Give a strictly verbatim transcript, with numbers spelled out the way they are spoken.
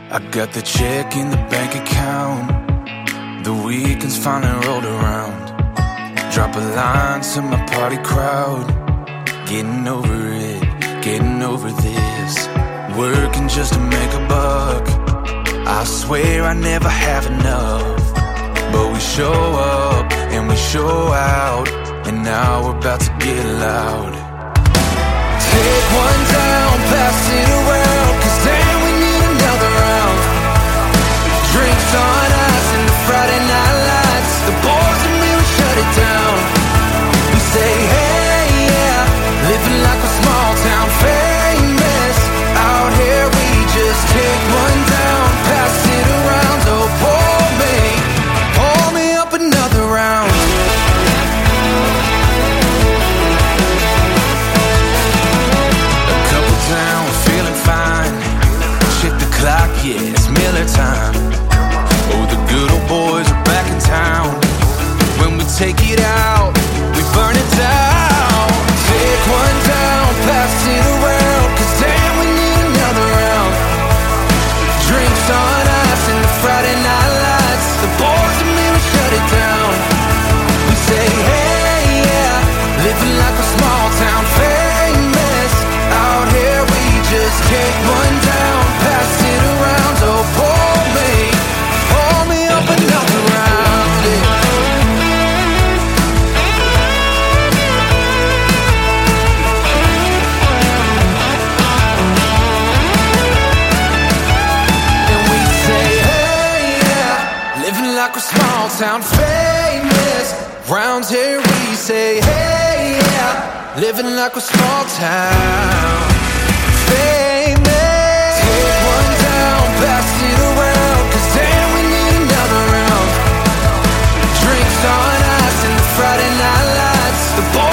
I got the check in the bank account. The weekend's finally rolled around. Drop a line to my party crowd. Getting over it, getting over this. Working just to make a buck. I swear I never have enough. But we show up and we show out. And now we're about to get loud. Take one down, pass it around, 'cause damn, we need another round. Drinks on us and the Friday night lights. The boys and me, we shut it down. We say, hey, yeah, living like a small town famous. Out here we just take one down, pass it around. Oh, pour me, pour me up another round. A couple down, feeling fine. Check the clock, yeah, it's Miller time. Oh, the good old boys are back in town. When we take it out, we burn it down. Take one down, pass it around, 'cause damn, we need another round. Drinks on us and the Friday night lights. The boys and me, we shut it down. We say, hey, yeah, living like a small town famous. Out here we just take one down, pass it around. Oh, pour me, pour me up another round, yeah. And we say, hey, yeah, living like a small town famous. Round here we say, hey, yeah, living like a small town famous. Take one down, pass it around, 'cause damn, we need another round. Drinks on us and the Friday night lights. The